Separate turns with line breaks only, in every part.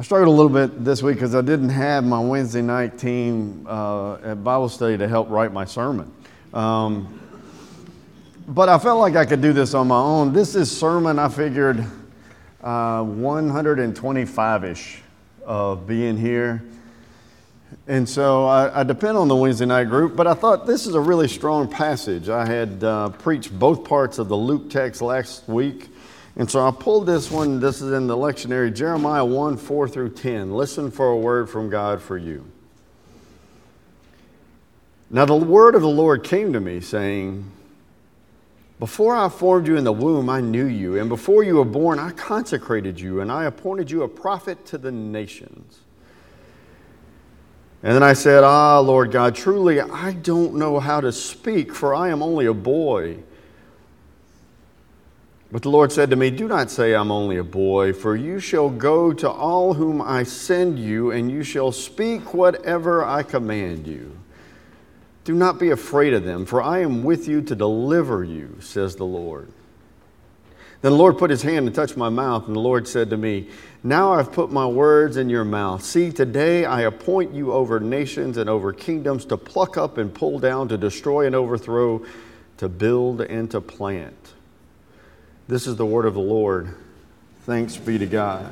I struggled a little bit this week because I didn't have my Wednesday night team at Bible study to help write my sermon. But I felt like I could do this on my own. This is sermon, I figured, 125-ish of being here. And so I depend on the Wednesday night group, but I thought this is a really strong passage. I had preached both parts of the Luke text last week. And so I pulled this one. This is in the lectionary, Jeremiah 1, 4 through 10. Listen for a word from God for you. Now the word of the Lord came to me, saying, before I formed you in the womb, I knew you. And before you were born, I consecrated you, and I appointed you a prophet to the nations. And then I said, Lord God, truly I don't know how to speak, for I am only a boy. But the Lord said to me, do not say I'm only a boy, for you shall go to all whom I send you, and you shall speak whatever I command you. Do not be afraid of them, for I am with you to deliver you, says the Lord. Then the Lord put his hand and touched my mouth, and the Lord said to me, now I've put my words in your mouth. See, today I appoint you over nations and over kingdoms to pluck up and pull down, to destroy and overthrow, to build and to plant. This is the word of the Lord. Thanks be to God.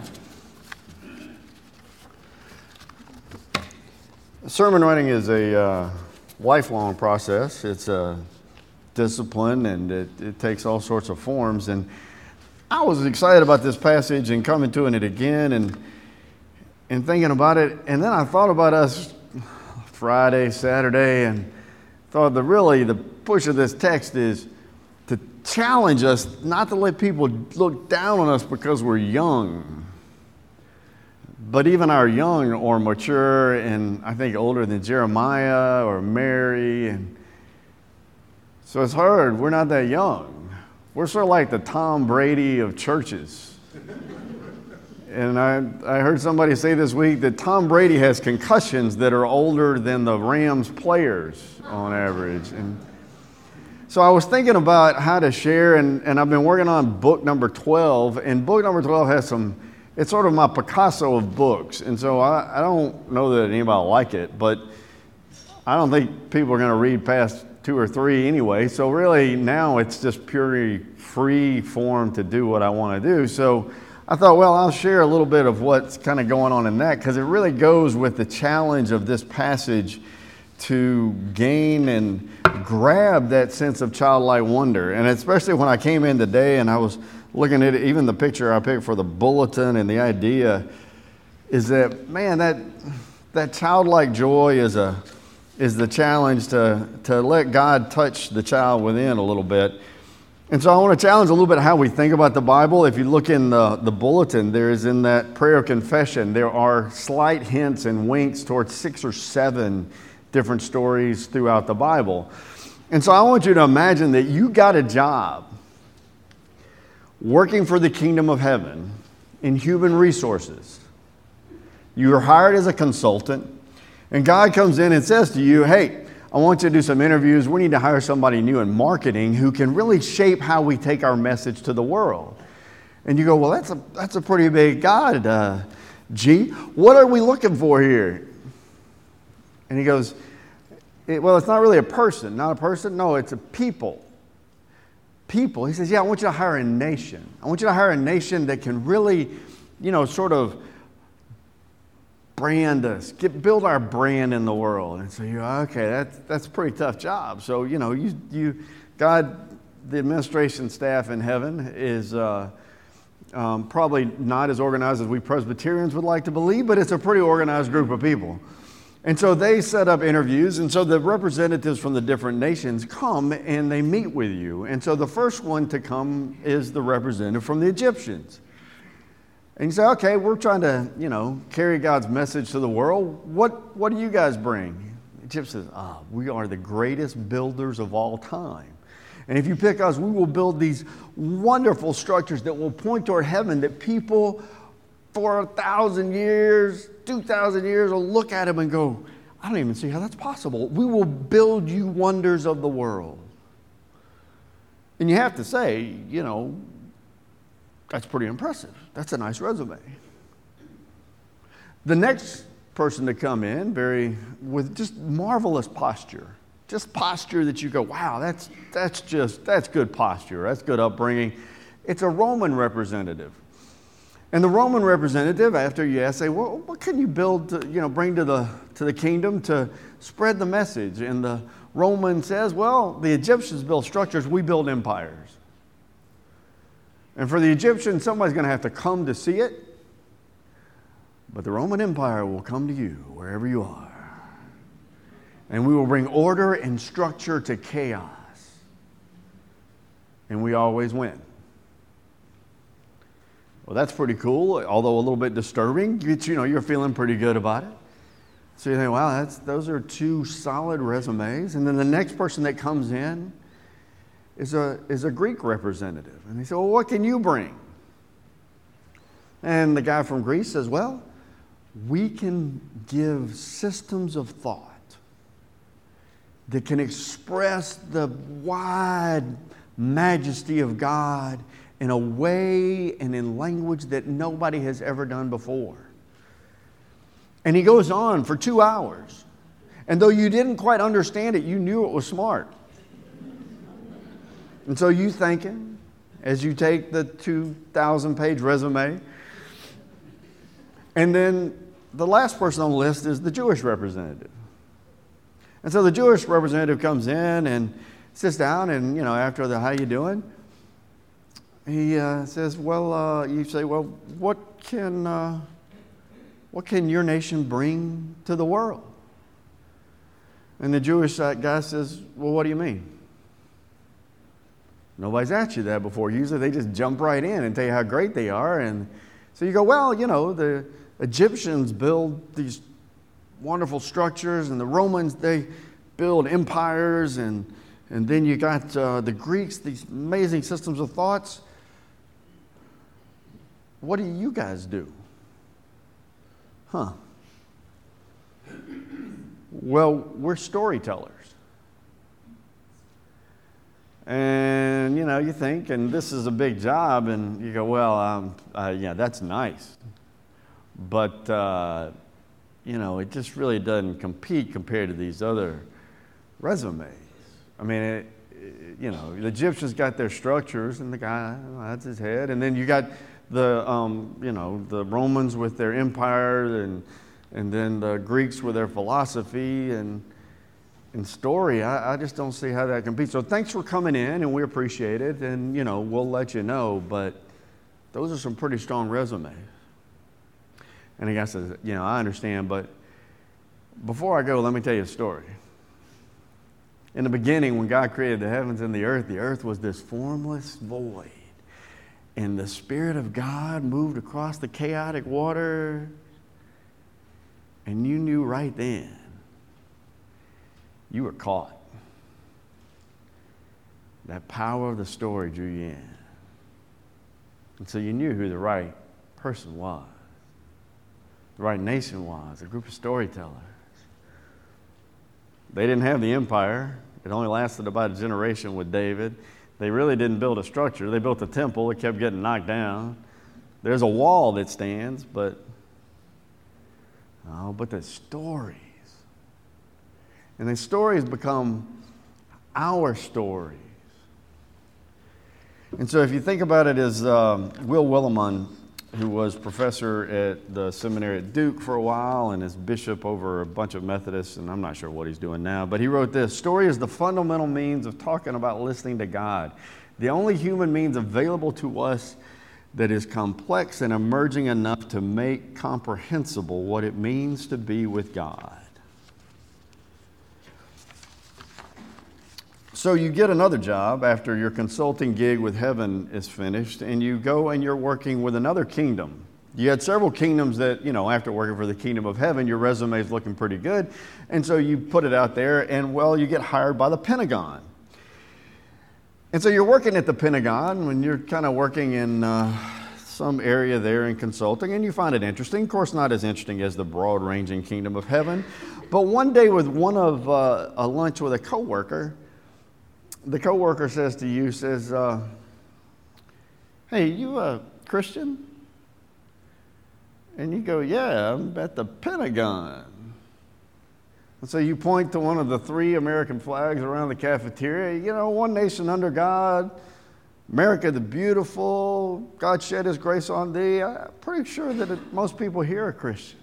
Sermon writing is a lifelong process. It's a discipline, and it takes all sorts of forms. And I was excited about this passage and coming to it again and thinking about it. And then I thought about us Friday, Saturday, and thought the push of this text is to challenge us not to let people look down on us because we're young. But even our young or mature and I think older than Jeremiah or Mary. And so it's hard. We're not that young. We're sort of like the Tom Brady of churches. And I heard somebody say this week that Tom Brady has concussions that are older than the Rams players on average. And so I was thinking about how to share, and I've been working on book number 12, and book number 12 has it's sort of my Picasso of books, and so I don't know that anybody will like it, but I don't think people are going to read past 2 or 3 anyway, so really now it's just purely free form to do what I want to do. So I thought, well, I'll share a little bit of what's kind of going on in that, because it really goes with the challenge of this passage to gain and grab that sense of childlike wonder. And especially when I came in today and I was looking at it, even the picture I picked for the bulletin, and the idea is that, man, that childlike joy is the challenge to let God touch the child within a little bit. And so I want to challenge a little bit how we think about the Bible. If you look in the bulletin, there is in that prayer of confession, there are slight hints and winks towards 6 or 7 different stories throughout the Bible. And so I want you to imagine that you got a job working for the kingdom of heaven in human resources. You are hired as a consultant, and God comes in and says to you, hey, I want you to do some interviews. We need to hire somebody new in marketing who can really shape how we take our message to the world. And you go, well, that's a pretty big God, G. What are we looking for here? And he goes, well, it's not really a person. Not a person? No, it's a people. People. He says, yeah, I want you to hire a nation. I want you to hire a nation that can really, sort of brand us, build our brand in the world. And so you're okay, that's a pretty tough job. So, God, the administration staff in heaven is probably not as organized as we Presbyterians would like to believe, but it's a pretty organized group of people. And so they set up interviews, and so the representatives from the different nations come and they meet with you. And so the first one to come is the representative from the Egyptians. And you say, okay, we're trying to, carry God's message to the world. What do you guys bring? The Egyptian says, we are the greatest builders of all time. And if you pick us, we will build these wonderful structures that will point toward heaven, that people for 1,000 years, 2,000 years will look at them and go, I don't even see how that's possible. We will build you wonders of the world. And you have to say, that's pretty impressive. That's a nice resume. The next person to come in with just marvelous posture. Just posture that you go, wow, that's good posture. That's good upbringing. It's a Roman representative. And the Roman representative, after you ask, say, well, what can you build to, bring to the kingdom to spread the message? And the Roman says, well, the Egyptians build structures, we build empires. And for the Egyptians, somebody's going to have to come to see it. But the Roman Empire will come to you wherever you are. And we will bring order and structure to chaos. And we always win. Well, that's pretty cool, although a little bit disturbing. You're feeling pretty good about it. So you think, wow, those are two solid resumes. And then the next person that comes in is a Greek representative. And they say, well, what can you bring? And the guy from Greece says, well, we can give systems of thought that can express the wide majesty of God in a way and in language that nobody has ever done before. And he goes on for 2 hours. And though you didn't quite understand it, you knew it was smart. And so you thinking, as you take the 2,000-page resume, and then the last person on the list is the Jewish representative. And so the Jewish representative comes in and sits down, and after the how you doing, he says, well, you say, well, what can your nation bring to the world? And the Jewish guy says, well, what do you mean? Nobody's asked you that before. Usually they just jump right in and tell you how great they are. And so you go, well, the Egyptians build these wonderful structures, and the Romans, they build empires, and then you got the Greeks, these amazing systems of thoughts. What do you guys do? Well, we're storytellers. And, you think, and this is a big job, and you go, well, yeah, that's nice. But, it just really doesn't compete compared to these other resumes. I mean, the Egyptians got their structures, and the guy, that's his head. And then you got the Romans with their empire, and then the Greeks with their philosophy and story. I just don't see how that competes. So thanks for coming in, and we appreciate it, and we'll let you know. But those are some pretty strong resumes. And the guy says, I understand, but before I go, let me tell you a story. In the beginning, when God created the heavens and the earth was this formless void. And the Spirit of God moved across the chaotic water. And you knew right then you were caught. That power of the story drew you in. And so you knew who the right person was. The right nation was, a group of storytellers. They didn't have the empire. It only lasted about a generation with David. They really didn't build a structure. They built a temple. It kept getting knocked down. There's a wall that stands, but the stories. And the stories become our stories. And so if you think about it as Will Willimon, who was professor at the seminary at Duke for a while and is bishop over a bunch of Methodists, and I'm not sure what he's doing now, but he wrote this: story is the fundamental means of talking about listening to God, the only human means available to us that is complex and emerging enough to make comprehensible what it means to be with God. So you get another job after your consulting gig with heaven is finished, and you go and you're working with another kingdom. You had several kingdoms that, after working for the kingdom of heaven, your resume is looking pretty good. And so you put it out there, and you get hired by the Pentagon. And so you're working at the Pentagon when you're kind of working in some area there in consulting, and you find it interesting. Of course, not as interesting as the broad-ranging kingdom of heaven. But one day with a lunch with a coworker, the coworker says to you, hey, you a Christian? And you go, yeah, I'm at the Pentagon. And so you point to one of the 3 American flags around the cafeteria. You know, one nation under God, America the beautiful, God shed his grace on thee. I'm pretty sure that most people here are Christians.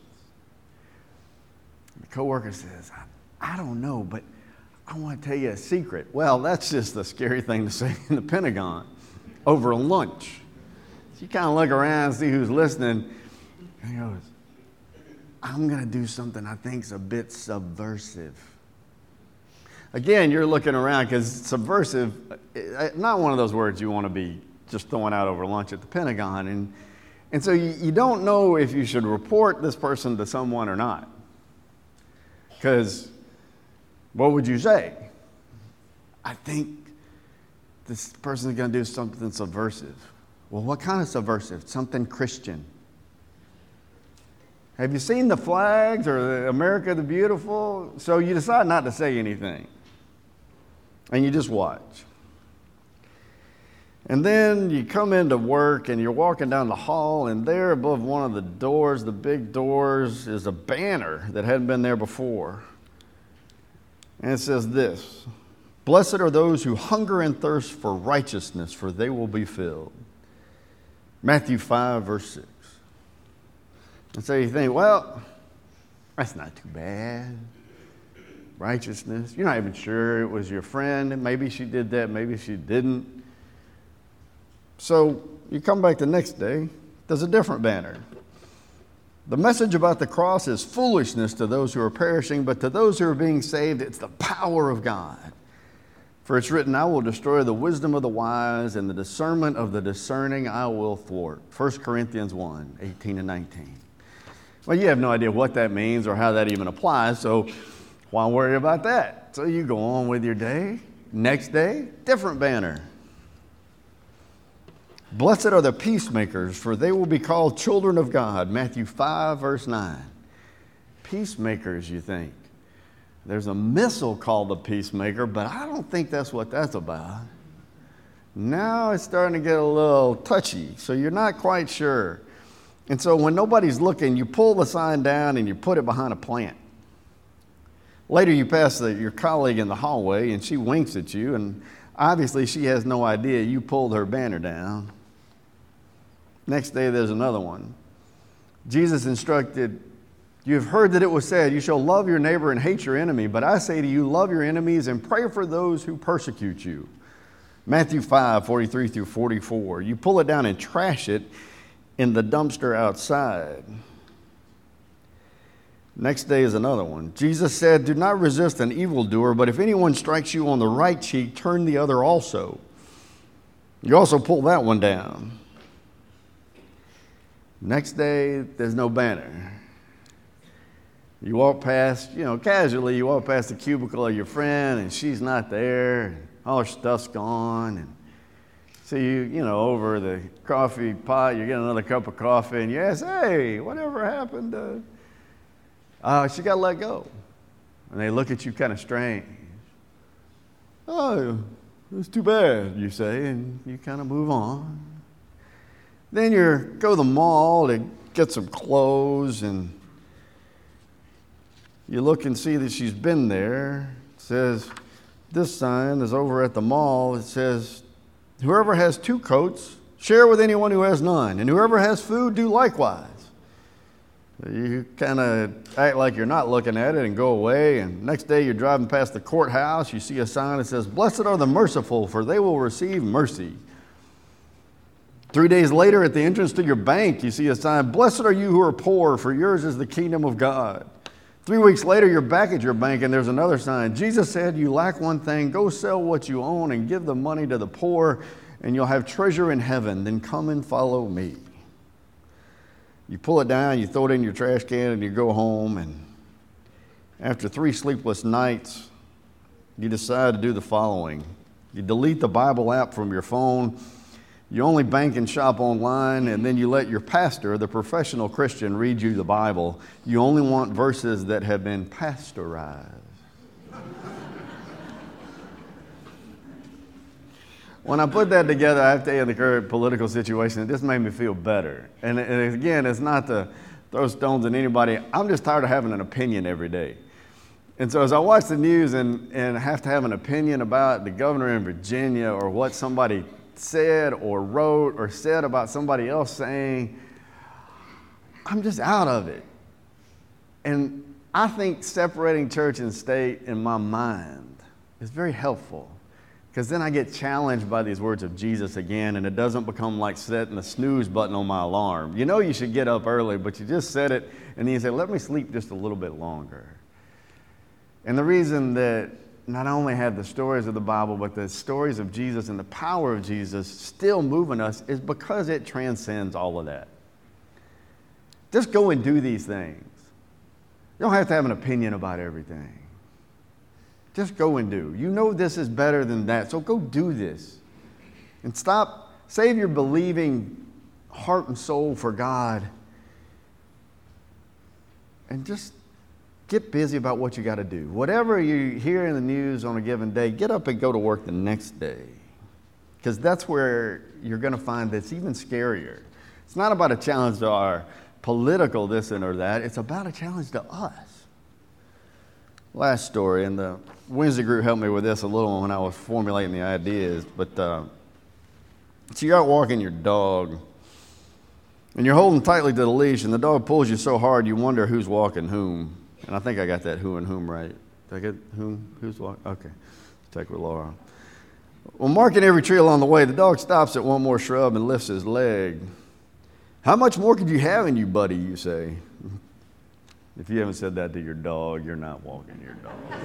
The coworker says, I don't know, but I want to tell you a secret. Well, that's just a scary thing to say in the Pentagon over a lunch. So you kind of look around and see who's listening, and he goes, I'm going to do something I think's a bit subversive. Again, you're looking around because subversive, not one of those words you want to be just throwing out over lunch at the Pentagon. And so you don't know if you should report this person to someone or not. Because what would you say? I think this person's going to do something subversive. Well, what kind of subversive? Something Christian. Have you seen the flags or America the Beautiful? So you decide not to say anything. And you just watch. And then you come into work and you're walking down the hall, and there above one of the doors, the big doors, is a banner that hadn't been there before. And it says this: Blessed are those who hunger and thirst for righteousness, for they will be filled. Matthew 5, verse 6. And so you think, well, that's not too bad. Righteousness. You're not even sure it was your friend. Maybe she did that. Maybe she didn't. So you come back the next day, there's a different banner. The message about the cross is foolishness to those who are perishing, but to those who are being saved, it's the power of God. For it's written, I will destroy the wisdom of the wise, and the discernment of the discerning I will thwart. 1 Corinthians 1, 18 and 19. Well, you have no idea what that means or how that even applies, so why worry about that? So you go on with your day. Next day, different banner. Blessed are the peacemakers, for they will be called children of God. Matthew 5, verse 9. Peacemakers, you think. There's a missile called a peacemaker, but I don't think that's what that's about. Now it's starting to get a little touchy, so you're not quite sure. And so when nobody's looking, you pull the sign down and you put it behind a plant. Later you pass your colleague in the hallway and she winks at you, and obviously she has no idea you pulled her banner down. Next day there's another one. Jesus instructed, you have heard that it was said, you shall love your neighbor and hate your enemy, but I say to you, love your enemies and pray for those who persecute you. Matthew 5, 43 through 44. You pull it down and trash it in the dumpster outside. Next day is another one. Jesus said, do not resist an evildoer, but if anyone strikes you on the right cheek, turn the other also. You also pull that one down. Next day, there's no banner. You walk past, casually, you walk past the cubicle of your friend, and she's not there, and all her stuff's gone, and so you over the coffee pot, you get another cup of coffee, and you ask, hey, whatever happened to... she got let go. And they look at you kind of strange. Oh, it's too bad, you say, and you kind of move on. Then you go to the mall to get some clothes, and you look and see that she's been there. It says, this sign is over at the mall. It says, whoever has 2 coats, share with anyone who has none, and whoever has food, do likewise. You kind of act like you're not looking at it and go away, and next day you're driving past the courthouse, you see a sign that says, blessed are the merciful, for they will receive mercy. 3 days later at the entrance to your bank, you see a sign, blessed are you who are poor, for yours is the kingdom of God. 3 weeks later, you're back at your bank and there's another sign. Jesus said, you lack one thing, go sell what you own and give the money to the poor, and you'll have treasure in heaven. Then come and follow me. You pull it down, you throw it in your trash can, and you go home. And after 3 sleepless nights, you decide to do the following. You delete the Bible app from your phone. You only bank and shop online, and then you let your pastor, the professional Christian, read you the Bible. You only want verses that have been pasteurized. When I put that together, I have to tell you, the current political situation, it just made me feel better. And again, it's not to throw stones at anybody. I'm just tired of having an opinion every day. And so as I watch the news and have to have an opinion about the governor in Virginia or what somebody said or wrote or said about somebody else saying, I'm just out of it. And I think separating church and state in my mind is very helpful, because then I get challenged by these words of Jesus again, and it doesn't become like setting the snooze button on my alarm. You know you should get up early, but you just set it, and then you say, let me sleep just a little bit longer. And the reason that not only have the stories of the Bible, but the stories of Jesus and the power of Jesus still moving us is because it transcends all of that. Just go and do these things. You don't have to have an opinion about everything. Just go and do. You know this is better than that, so go do this. And save your believing heart and soul for God. And just get busy about what you got to do. Whatever you hear in the news on a given day, get up and go to work the next day. Because that's where you're going to find that's even scarier. It's not about a challenge to our political this and or that. It's about a challenge to us. Last story, and the Wednesday group helped me with this a little when I was formulating the ideas. But so you're out walking your dog, and you're holding tightly to the leash, and the dog pulls you so hard you wonder who's walking whom. And I think I got that who and whom right. Did I get whom? Who's walking? Okay. Take with Laura. Well, marking every tree along the way, the dog stops at one more shrub and lifts his leg. How much more could you have in you, buddy, you say? If you haven't said that to your dog, you're not walking your dog.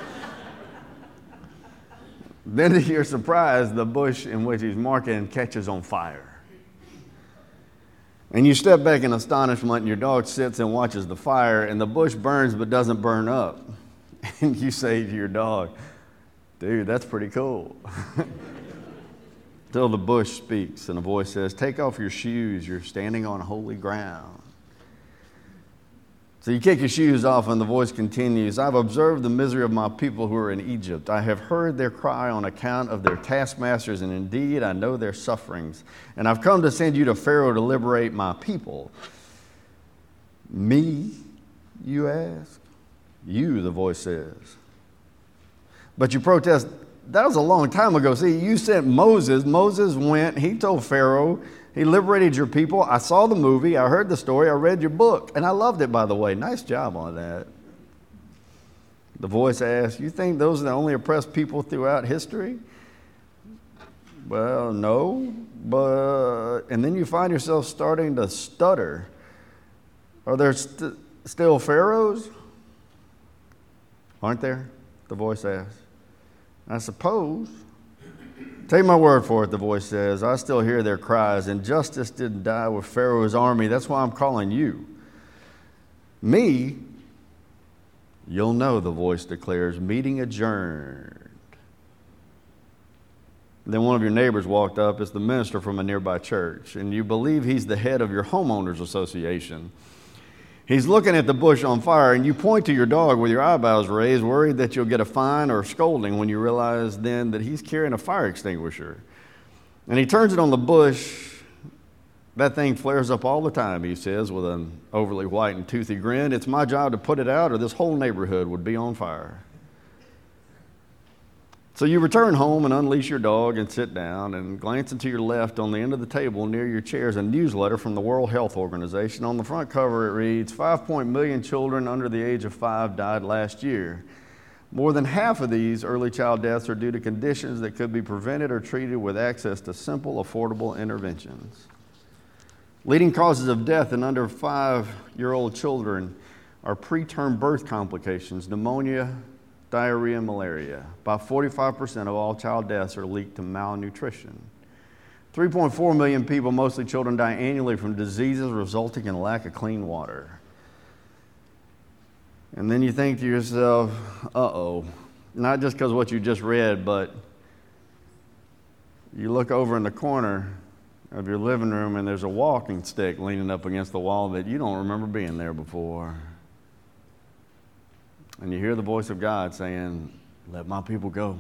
Then to your surprise, the bush in which he's marking catches on fire. And you step back in astonishment, and your dog sits and watches the fire, and the bush burns but doesn't burn up. And you say to your dog, dude, that's pretty cool. Till the bush speaks, and a voice says, take off your shoes, you're standing on holy ground. So you kick your shoes off, and the voice continues, I've observed the misery of my people who are in Egypt. I have heard their cry on account of their taskmasters, and indeed I know their sufferings. And I've come to send you to Pharaoh to liberate my people. Me, you ask? You, the voice says. But you protest, that was a long time ago. See, you sent Moses. Moses went, he told Pharaoh, he liberated your people. I saw the movie, I heard the story, I read your book, and I loved it, by the way. Nice job on that. The voice asked, you think those are the only oppressed people throughout history? Well, no, but, and then you find yourself starting to stutter. Are there still pharaohs? Aren't there? The voice asked. I suppose. Take my word for it, the voice says. I still hear their cries. Injustice didn't die with Pharaoh's army. That's why I'm calling you. Me? You'll know, the voice declares. Meeting adjourned. Then one of your neighbors walked up. It's the minister from a nearby church, and you believe he's the head of your homeowners association. He's looking at the bush on fire, and you point to your dog with your eyebrows raised, worried that you'll get a fine or a scolding, when you realize then that he's carrying a fire extinguisher. And he turns it on the bush. That thing flares up all the time, he says, with an overly white and toothy grin. It's my job to put it out, or this whole neighborhood would be on fire. So you return home and unleash your dog and sit down, and glancing to your left on the end of the table near your chair is a newsletter from the World Health Organization. On the front cover it reads, 5 million children under the age of 5 died last year. More than half of these early child deaths are due to conditions that could be prevented or treated with access to simple, affordable interventions. Leading causes of death in under 5-year-old children are preterm birth complications, pneumonia, diarrhea, and malaria. About 45% of all child deaths are linked to malnutrition. 3.4 million people, mostly children, die annually from diseases resulting in lack of clean water. And then you think to yourself, uh-oh, not just because of what you just read, but you look over in the corner of your living room and there's a walking stick leaning up against the wall that you don't remember being there before. And you hear the voice of God saying, let my people go.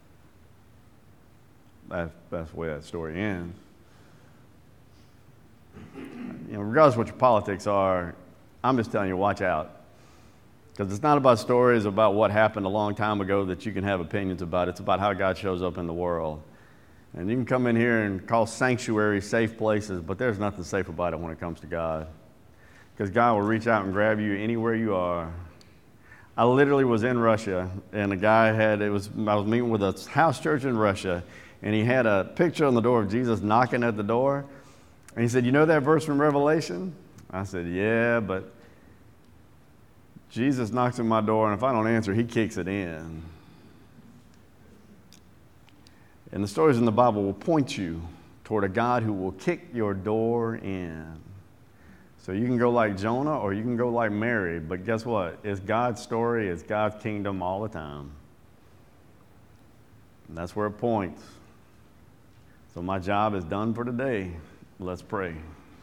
That's the way that story ends. Regardless of what your politics are, I'm just telling you, watch out. Because it's not about stories about what happened a long time ago that you can have opinions about. It's about how God shows up in the world. And you can come in here and call sanctuaries safe places, but there's nothing safe about it when it comes to God. Because God will reach out and grab you anywhere you are. I literally was in Russia, and a guy I was meeting with a house church in Russia, and he had a picture on the door of Jesus knocking at the door. And he said, "You know that verse from Revelation?" I said, "Yeah, but Jesus knocks at my door, and if I don't answer, he kicks it in." And the stories in the Bible will point you toward a God who will kick your door in. So you can go like Jonah or you can go like Mary, but guess what? It's God's story, it's God's kingdom all the time. And that's where it points. So my job is done for today. Let's pray.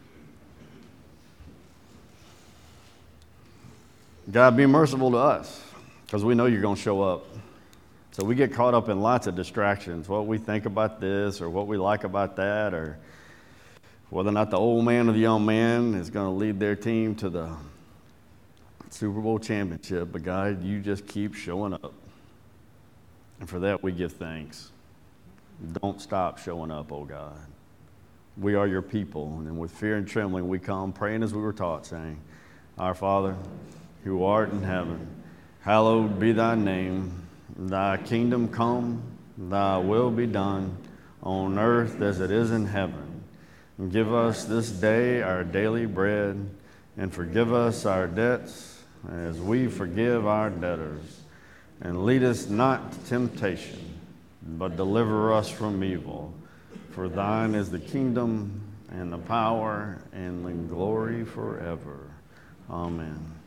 God, be merciful to us, because we know you're going to show up. So we get caught up in lots of distractions, what we think about this or what we like about that, or whether or not the old man or the young man is going to lead their team to the Super Bowl championship. But God, you just keep showing up. And for that, we give thanks. Don't stop showing up, oh God. We are your people, and with fear and trembling we come, praying as we were taught, saying, Our Father, who art in heaven, hallowed be thy name. Thy kingdom come, thy will be done, on earth as it is in heaven. And give us this day our daily bread, and forgive us our debts as we forgive our debtors. And lead us not to temptation, but deliver us from evil. For thine is the kingdom, and the power, and the glory forever. Amen.